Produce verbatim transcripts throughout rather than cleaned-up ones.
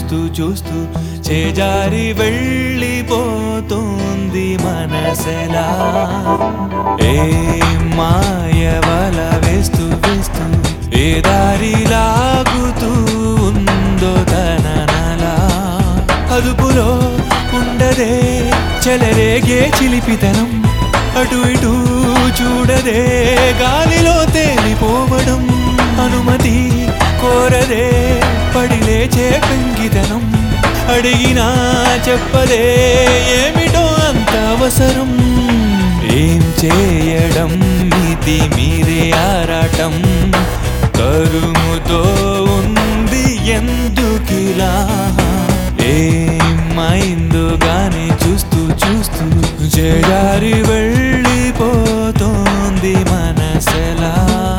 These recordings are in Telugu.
చూస్తూ చూస్తూ చేజారి వెళ్ళిపోతుంది మనసెలా. ఏ మాయ వల వేస్తూ వేస్తూ ఏ దారి లాగుతూ ఉందో తననలా. అదుపులో ఉండదే చెలరేగే చిలిపితనం, అటు ఇటు చూడదే గాలిలో తేలిపోవడం. అనుమతి కోరదే పడి లేచే పెంగితనం, అడిగినా చెప్పదే ఏమిటో అంత అవసరం. ఏం చేయడం ఇది మీరే ఆరాటం, కరుముతో ఉంది ఎందుకిలా. ఏమైందో గాని చూస్తూ చూస్తూ చేజారి వెళ్ళిపోతోంది మనసెలా.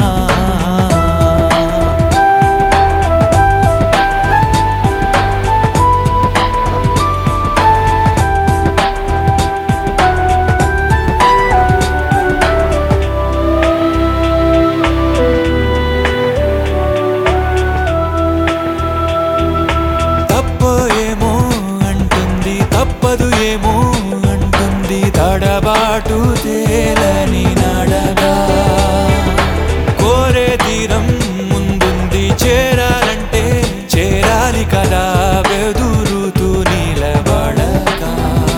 తప్పదు ఏమో అంటుంది తడబాటు తేలని నడగా. కోరే తీరం ముందుంది చేరాలంటే చేరాలి కదా వెదురుతూ నిలబడగా.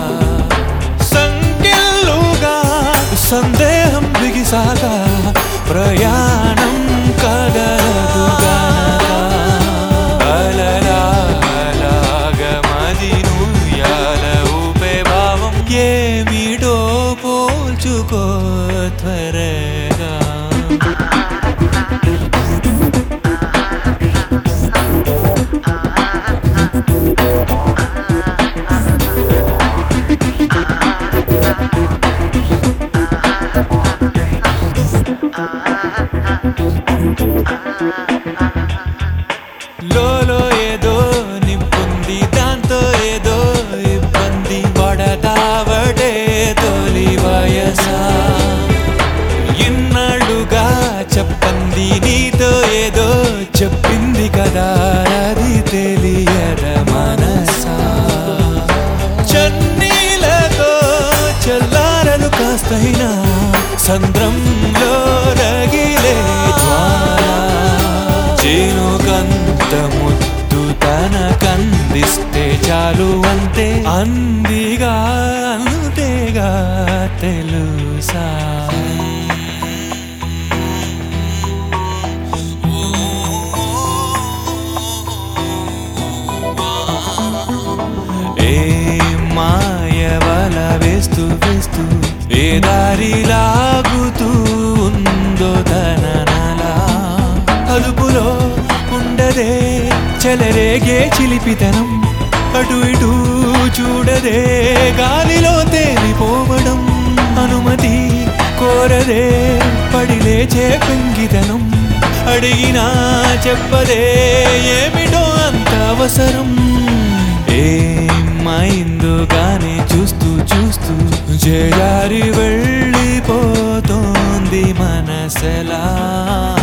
సంకెళ్ళుగా సందేహం బిగిసాగా ప్రయాణం కదలదు గనక. ఏమిటో పోల్చుకో త్వరగా. లోలో ఏదో నింపుంది, దాంతో ఏదో ఇబ్బంది. పడతావడే తొలి వయసా, ఇన్నాళ్ళుగా చెప్పంది నీతో ఏదో చెప్పింది కదా, అది తెలియద మనసా. చన్నీలతో చల్లారలు కాస్తైనా సంద్రంలో రగిలే జ్వాల. చేనుకంత ముద్దు తనకందిస్తే చాలు అంతే, అందిగా అంతేగా తెలుసా. ఏ మాయ వల వేస్తూ వేస్తూ ఏ దారి లాగుతూ ఉందో తననలా. అదుపులో ఉండదే చెలరేగే చిలిపితనం, అటు ఇటు చూడదే గాలిలో తేలిపోవడం. అనుమతి కోరదే పడి లేచే పెంగితనం, అడిగినా చెప్పదే ఏమిటో అంత అవసరం. ఏమైందో గాని చూస్తూ చూస్తూ చేజారి వెళ్ళిపోతోంది మనసెలా.